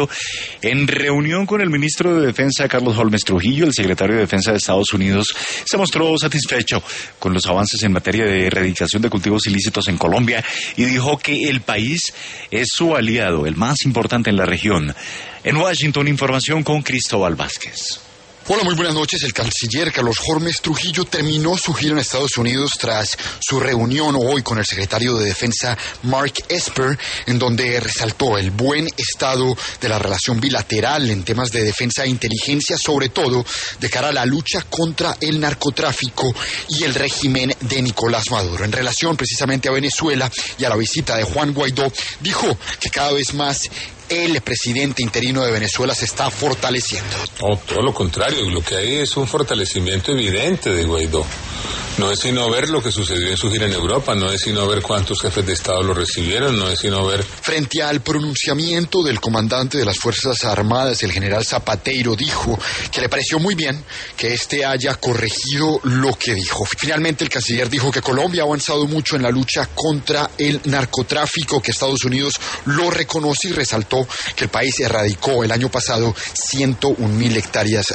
En reunión con el ministro de Defensa, Carlos Holmes Trujillo, el secretario de Defensa de Estados Unidos se mostró satisfecho con los avances en materia de erradicación de cultivos ilícitos en Colombia y dijo que el país es su aliado, el más importante en la región. En Washington, información con Cristóbal Vázquez. Hola, muy buenas noches. El canciller Carlos Holmes Trujillo terminó su gira en Estados Unidos tras su reunión hoy con el secretario de Defensa Mark Esper, en donde resaltó el buen estado de la relación bilateral en temas de defensa e inteligencia, sobre todo de cara a la lucha contra el narcotráfico y el régimen de Nicolás Maduro. En relación precisamente a Venezuela y a la visita de Juan Guaidó, dijo que cada vez más el presidente interino de Venezuela se está fortaleciendo. No, todo lo contrario, lo que hay es un fortalecimiento evidente de Guaidó. No es sino ver lo que sucedió en su gira en Europa, no es sino ver cuántos jefes de Estado lo recibieron, no es sino ver... Frente al pronunciamiento del comandante de las Fuerzas Armadas, el general Zapateiro, dijo que le pareció muy bien que éste haya corregido lo que dijo. Finalmente, el canciller dijo que Colombia ha avanzado mucho en la lucha contra el narcotráfico, que Estados Unidos lo reconoce y resaltó que el país erradicó el año pasado 101.000 hectáreas